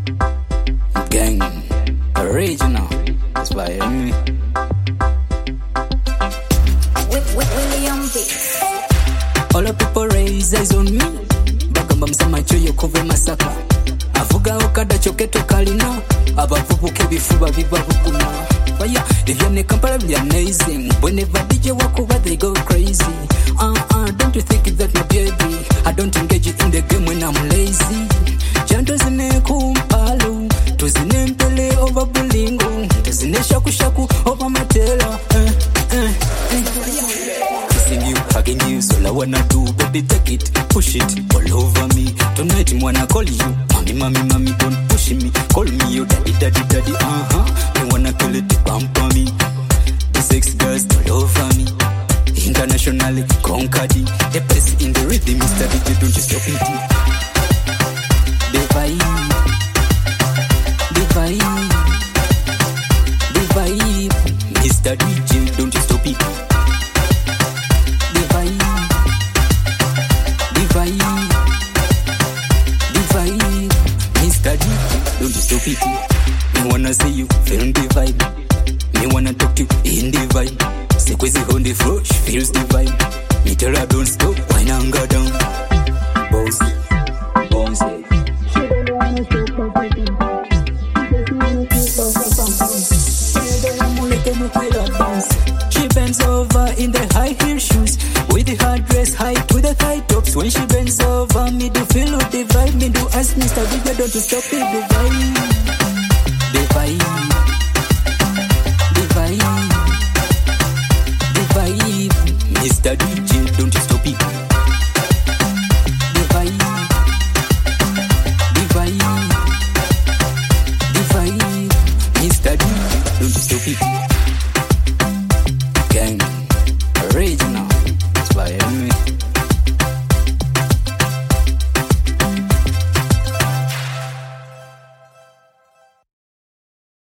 Gang, original, inspire me. William B. All the people raise eyes on me. Bagamba msema choyo kuve masaka. Avuga okada choketo kalina. Abavubuke bifuba bibabukuna. Fire, if you're Kampala, you're amazing. Whenever DJ walk over, they go crazy. Don't you think that my baby? I don't engage in the game when I'm lazy. Janto zine kumpalo, tuzine mpele over bulingo, tuzine shaku shaku over matela. Kissing you, hugging you, so all I wanna do, baby, take it, push it all over me. Tonight, wanna call you, mommy, mommy, don't push me. Call me your daddy, daddy, daddy. I wanna kill it, bump on me. The sexy girls all over me. Internationally conquered, the best in the rhythm, Mr. DJ, don't you stop it. The vibe, Mr. DJ, don't you stop it. The vibe, Mr. DJ, don't you stop it. Me wanna see you feel the vibe. Me wanna talk to you in the vibe. Sequence on the floor, she feels the vibe. Me tell her don't stop, why not go down. Bouncy. She don't wanna stop everything. She bends over in the high heel shoes, with the hard dress high to the thigh tops. When she bends over, me do feel the vibe. Me do ask Mr. DJ, don't you stop it, the vibe. Mr. DJ, don't you stop it. The vibe, Mr. DJ, don't you stop it.